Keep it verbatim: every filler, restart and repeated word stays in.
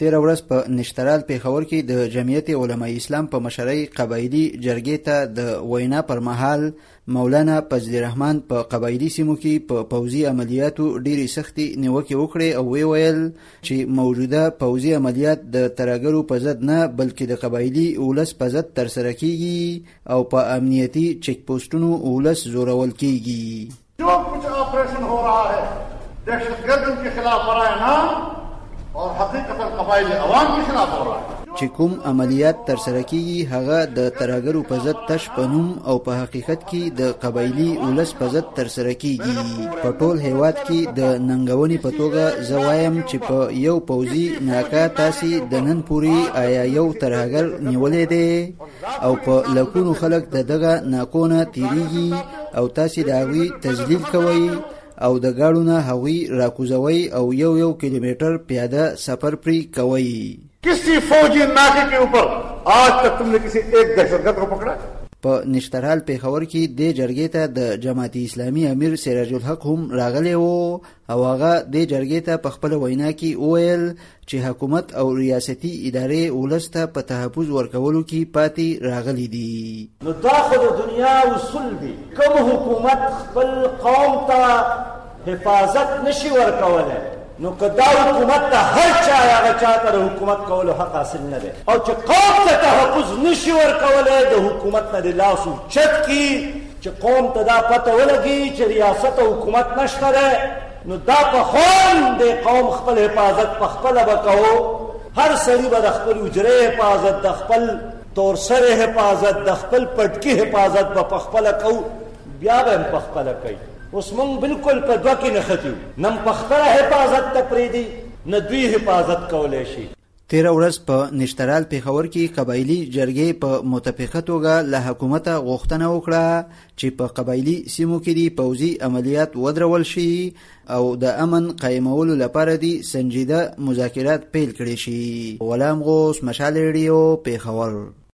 تیره ورځ په نشترال پیښور کې د جمعیت علماء اسلام په مشرۍ قبایلي جرګې ته د وینا پر مهال مولانا فضل الرحمن په قبایلي سیمو کې په پوځي عملیاتو ډېرې سختې نیوکې وکړې او وی ویل چې موجوده پوځي عملیات د ترهګرو په ضد نه بلکې د قبایلي اولس په ضد ترسره کیږي او په امنیتي چیک پوسټونو اولس زورول کیږي. جو کچھ آپریشن ہو رہا ہے دہشت گردوں کے خلاف برائے نام اور حقیقتا قبائلی عوام کے خلاف ہو رہا ہے. چې کوم عملیات ترسره کیږي هغه د ترهګرو په ضد تش په نوم او په حقیقت کې د قبایلي اولس په ضد ترسره کیږي. په ټول هیواد کې د ننګونې په توګه زه وایم چې په یو پوځي ناکه تاسې د نن پورې آیا یو ترهګر نیولی دی او په لکونو خلک د دغه ناکونه تیریږي او تاسې د هغوی تذلیل کوئ او د گاڑو نه هغوی راکوزوي او یو یو کیلومیټر پیاده سفر پری کوي. کسی فوجی ناکے کے اوپر آج تک تم نے کسی ایک دہشت گرد کو پکڑا؟ په نشترال پیښور کې د جرګې ته د جماعت اسلامي امیر سراج الحق هم راغلی و او هغه د جرګې ته په خپله وینا کې وویل چې حکومت او ریاستي ادارې ولس ته په تحفظ ورکولو کې پاتې راغلي دي. نو دا خو د دنیا اصول دي، کوم حکومت خپل قوم ته حفاظت نشي ورکولی نو که دا حکومت ته هر چا هغه چا ته د حکومت کولو حق حاصل نه دی، او چې قوم ته تحفظ نشي ورکولی د حکومت نه د لاس اوچت کړي چې قوم ته دا پته ولګي چې ریاست او حکومت نشته دی نو دا په خوان د قوم خپل حفاظت په خپله به کوو. هر سړي به د خپل حجرې حفاظت، د خپل تورسرې حفاظت، د خپل پټکي حفاظت به په خپله کوو، بیا به هم په خپله کوي. اوس مونږ بالکل په دوه کې نښتي یو، نه په خپله حفاظت ته پرېږدي نه دوی حفاظت کولی شي. تیره ورځ په نشترال پیښور کې قبایلي جرګې په متفقه توګه له حکومته غوښتنه وکړه چې په قبایلي سیمو کې دي پوځي عملیات ودرول شي او د امن قایمولو لپاره دي سنجیده مذاکرات پیل کړي شي. غلام غوث، مشال ریډیو، پیښور.